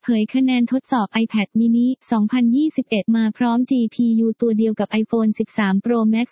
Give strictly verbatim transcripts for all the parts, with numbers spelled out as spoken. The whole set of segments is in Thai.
เผยคะแนนทดสอบ iPad mini สองพันยี่สิบเอ็ด มาพร้อม จี พี ยู ตัวเดียวกับ iPhone สิบสาม Pro Max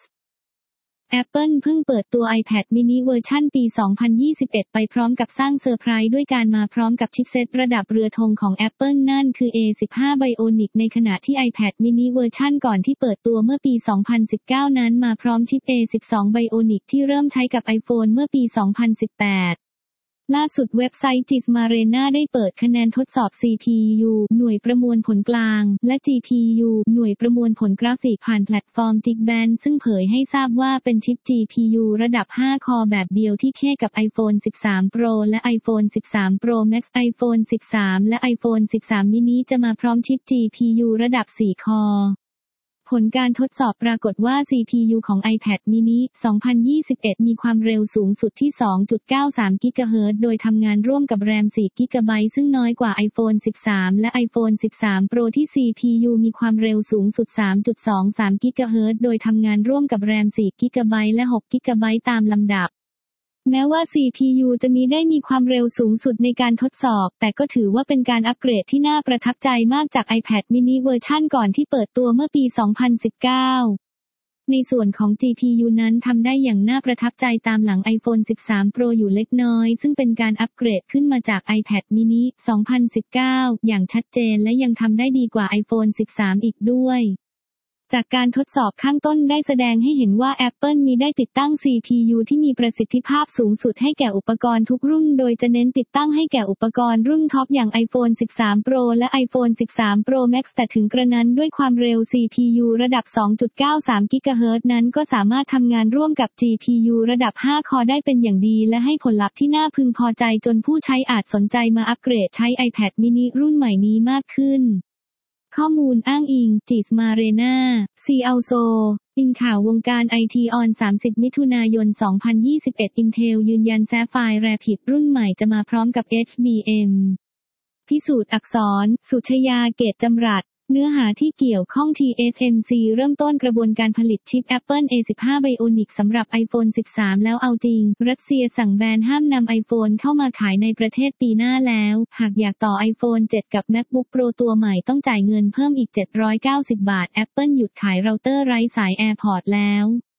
Apple เพิ่งเปิดตัว iPad mini เวอร์ชันปี สองพันยี่สิบเอ็ด ไปพร้อมกับสร้างเซอร์ไพรส์ด้วยการมาพร้อมกับชิปเซ็ตระดับเรือธงของ Apple นั่นคือ เอ สิบห้า Bionic ในขณะที่ iPad mini เวอร์ชันก่อนที่เปิดตัวเมื่อปี สองพันสิบเก้า นั้นมาพร้อมชิป เอ สิบสอง Bionic ที่เริ่มใช้กับ iPhone เมื่อปี สองพันสิบแปดล่าสุดเว็บไซต์ จิส มาเรน่า ได้เปิดคะแนนทดสอบ ซี พี ยู หน่วยประมวลผลกลาง และ จี พี ยู หน่วยประมวลผลกราฟิกผ่านแพลตฟอร์ม Geekbench ซึ่งเผยให้ทราบว่าเป็นชิป จี พี ยู ระดับ ห้า คอร์แบบเดียวที่เทียบกับ iPhone สิบสาม Pro และ iPhone สิบสาม Pro Max iPhone สิบสาม และ iPhone สิบสาม mini จะมาพร้อมชิป จี พี ยู ระดับ สี่ คอร์ผลการทดสอบปรากฏว่า ซี พี ยู ของ iPad mini สองพันยี่สิบเอ็ด มีความเร็วสูงสุดที่ สองจุดเก้าสาม กิกะเฮิรตซ์ โดยทำงานร่วมกับแรม สี่ กิกะไบต์ ซึ่งน้อยกว่า iPhone สิบสาม และ iPhone สิบสาม Pro ที่ ซี พี ยู มีความเร็วสูงสุด สามจุดสองสาม กิกะเฮิรตซ์ โดยทำงานร่วมกับแรม สี่ กิกะไบต์ และ หก กิกะไบต์ ตามลำดับแม้ว่า ซี พี ยู จะมีได้มีความเร็วสูงสุดในการทดสอบแต่ก็ถือว่าเป็นการอัปเกรดที่น่าประทับใจมากจาก iPad mini เวอร์ชันก่อนที่เปิดตัวเมื่อปี สองพันสิบเก้า ในส่วนของ จี พี ยู นั้นทำได้อย่างน่าประทับใจตามหลัง iPhone สิบสาม Pro อยู่เล็กน้อยซึ่งเป็นการอัปเกรดขึ้นมาจาก iPad mini สองพันสิบเก้า อย่างชัดเจนและยังทำได้ดีกว่า iPhone สิบสาม อีกด้วยจากการทดสอบข้างต้นได้แสดงให้เห็นว่า Apple มีได้ติดตั้ง ซี พี ยู ที่มีประสิทธิภาพสูงสุดให้แก่อุปกรณ์ทุกรุ่นโดยจะเน้นติดตั้งให้แก่อุปกรณ์รุ่นท็อปอย่าง iPhone สิบสาม Pro และ iPhone สิบสาม Pro Max แต่ถึงกระนั้นด้วยความเร็ว ซี พี ยู ระดับ สองจุดเก้าสาม กิกะเฮิรตซ์ นั้นก็สามารถทำงานร่วมกับ จี พี ยู ระดับ ห้า คอร์ได้เป็นอย่างดีและให้ผลลัพธ์ที่น่าพึงพอใจจนผู้ใช้อาจสนใจมาอัปเกรดใช้ iPad mini รุ่นใหม่นี้มากขึ้นข้อมูลอ้างอิง จิส มาเรน่า ซี อัล โซ อิงข่าววงการไอทีออน สามสิบ มิถุนายน สองพันยี่สิบเอ็ด Intel ยืนยัน Sapphire Rapids รุ่นใหม่จะมาพร้อมกับ เอช บี เอ็ม พิสูจน์อักษร สุชยา เกตจำรัดเนื้อหาที่เกี่ยวข้อง ที เอส เอ็ม ซี เริ่มต้นกระบวนการผลิตชิป Apple เอ สิบห้า Bionic สำหรับ iPhone สิบสาม แล้วเอาจริงรัสเซียสั่งแบนห้ามนำ iPhone เข้ามาขายในประเทศปีหน้าแล้วหากอยากต่อ iPhone เซเว่น กับ MacBook Pro ตัวใหม่ต้องจ่ายเงินเพิ่มอีกเจ็ดร้อยเก้าสิบบาท Apple หยุดขายเราเตอร์ไร้สาย AirPods แล้ว